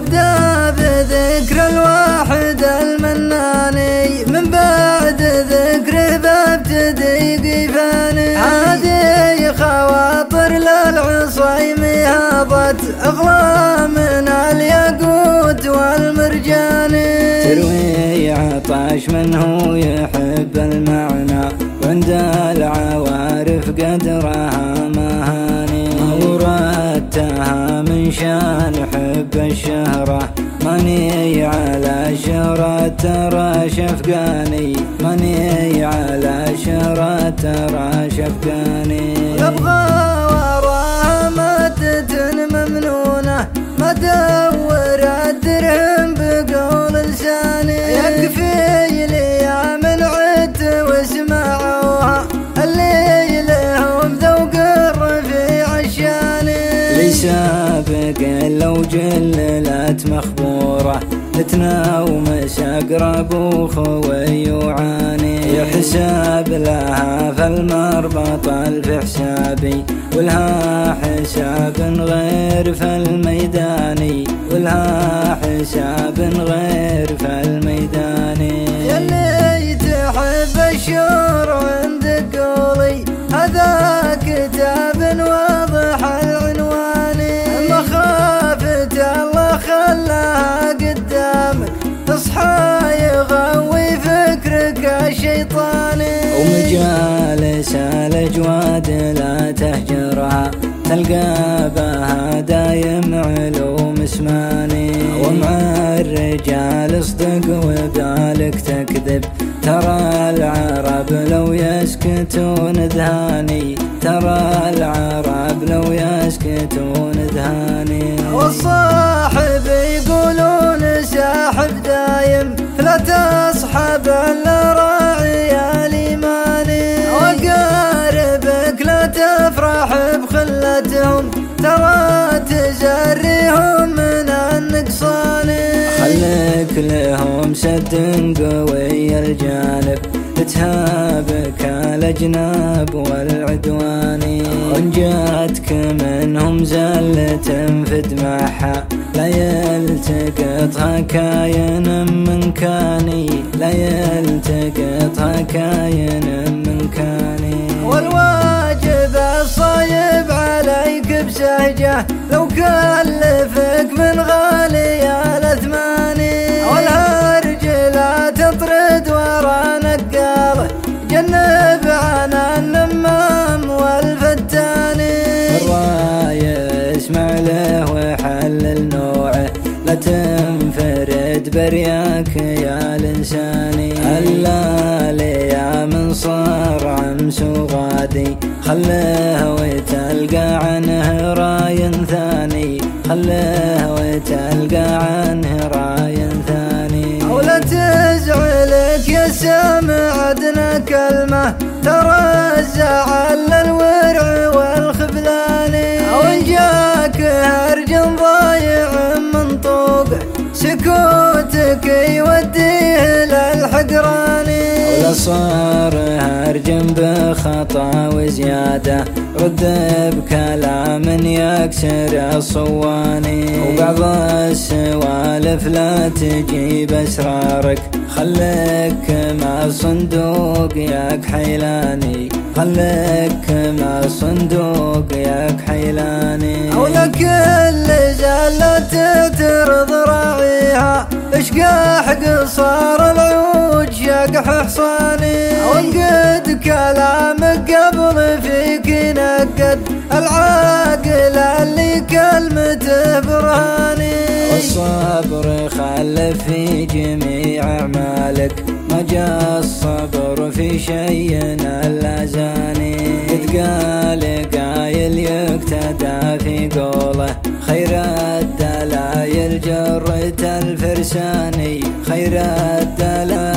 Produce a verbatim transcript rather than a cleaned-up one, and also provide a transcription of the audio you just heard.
وابدأ بذكر الواحد المناني، من بعد ذكره بابتدي قفاني. هذه خواطر للعصيم هاضت أغلى من الياقوت والمرجان، تروي عطاش من هو يحب المعنى، وعند العوارف قدرها مهاني. وردتها من شان حب الشهرة، ماني على شهرة ترى شفقاني، ماني على شهرة ترى شفقاني. أبغى وراها مادة ممنونة، ما دور الدرهم بقول لساني. يكفي لي يا من عدت واسمعوها، اللي لهم ذوق الرفيع الشاني. لي سابق لو جللت مخبورة، لتناوم أقرب وخوي وعاني. يحسب لها فالمربط في حسابي، ولها حساب غير في الميداني، ولها حساب غير في الميداني. يلي تحب الشور عند قولي، هذا كتاب واضح العنوان. مخافة الله خلاها قدامك، تصحى يغوي فكرك الشيطاني. ومجالس الأجواد لا تهجرها، تلقى بها دايم علوم اسماني. ومع الرجال اصدق وبالك تكذب، ترى العرب لو يسكتون ذهاني، ترى العرب لو يسكتون ذهاني. والصاحب يقولون ساحب دايم، لا تصحب الا راعي الايمان. وقاربك لا تفرح بخلتهم، ترى تزريهم من النقصان. خلك لهم سد قوي الجانب، تهابك الأجناب والعدوان. وإن جاتك منهم زلة في دمعها، لا يلتقطها كاين من كاني، لا يلتقطها كاين من كاني. والواجب الصايب عليك بسهجه، لو كلفك من غالي الأثمان. والهرج لا تطرد ورا نقاله، جنب عن النمام والفتان. الراية اسمع له وحلل نوعه، لا تنفرد برياك يا الإنساني. اللالي يا من صار عمس وغادي، خله وتلقى عنه راي ثاني، خله وتلقى عنه راي ثاني. ولا تزعلك يا سامع عدنا كلمة، ترى الزعل للورع والخذلان. وإن جاك هرج ضايع من طوقه، سكوتك يوديه للحقران. ولا صار هرج بخطا وزيادة، رد بكلام يكسر الصواني. وبعض السوالف لا تجيب أسرارك، خليك مع الصندوق ياك حيلاني، خليك مع الصندوق ياك حيلاني. ولك اللي زالت ترض راعيها، اشقاح قصار العود شقح حصاني. وانقد كلامك قبل فيك ينقد، العاقل اللي كلمته برهاني. والصبر خلف في جميع أعمالك، ما جاء الصبر في شيء إلا زاني. قد قال قايل يقتدى في قوله، خير الدلايل جرة الفرساني، خير الدلايل